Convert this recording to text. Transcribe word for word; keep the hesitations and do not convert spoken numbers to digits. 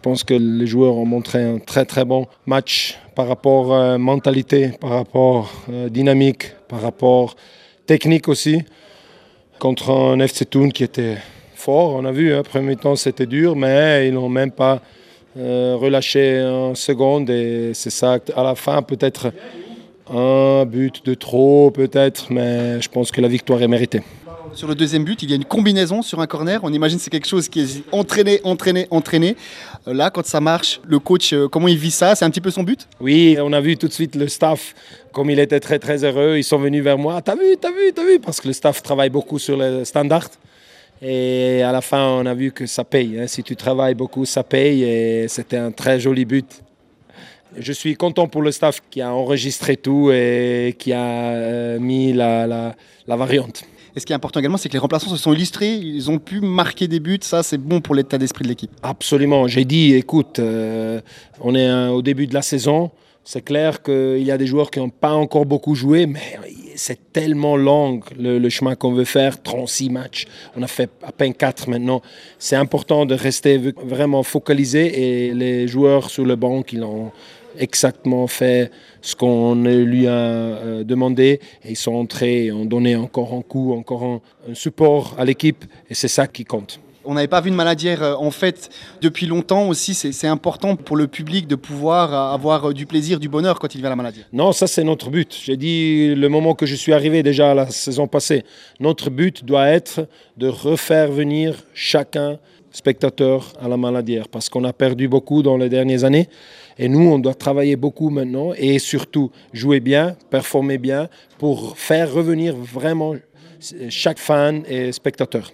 pense que les joueurs ont montré un très très bon match par rapport à euh, mentalité, par rapport euh, dynamique, par rapport technique aussi, contre un F C Thun qui était fort. On a vu, hein, premier temps c'était dur, mais ils n'ont même pas euh, relâché en seconde et c'est ça, à la fin peut-être un but de trop peut-être, mais je pense que la victoire est méritée. Sur le deuxième but, il y a une combinaison sur un corner. On imagine que c'est quelque chose qui est entraîné, entraîné, entraîné. Là, quand ça marche, le coach, comment il vit ça? C'est un petit peu son but? Oui, on a vu tout de suite le staff, comme il était très très heureux. Ils sont venus vers moi. T'as vu, t'as vu, t'as vu? Parce que le staff travaille beaucoup sur les standards. Et à la fin, on a vu que ça paye. Hein. Si tu travailles beaucoup, ça paye. Et c'était un très joli but. Je suis content pour le staff qui a enregistré tout et qui a euh, mis la, la, la variante. Et ce qui est important également, c'est que les remplaçants se sont illustrés, ils ont pu marquer des buts, ça c'est bon pour l'état d'esprit de l'équipe. Absolument, j'ai dit, écoute, euh, on est euh, au début de la saison, c'est clair qu'il y a des joueurs qui n'ont pas encore beaucoup joué, mais c'est tellement long le, le chemin qu'on veut faire, trente-six matchs, on a fait à peine quatre maintenant. C'est important de rester vraiment focalisé et les joueurs sur le banc qui l'ont exactement fait ce qu'on lui a euh, demandé et ils sont entrés et ont donné encore un coup, encore un, un support à l'équipe et c'est ça qui compte. On n'avait pas vu de Maladière euh, en fait depuis longtemps aussi, c'est, c'est important pour le public de pouvoir avoir du plaisir, du bonheur quand il vient à la Maladière. Non, ça c'est notre but. J'ai dit le moment que je suis arrivé déjà la saison passée, notre but doit être de refaire venir chacun spectateur à la Maladière parce qu'on a perdu beaucoup dans les dernières années et nous on doit travailler beaucoup maintenant et surtout jouer bien, performer bien pour faire revenir vraiment chaque fan et spectateur.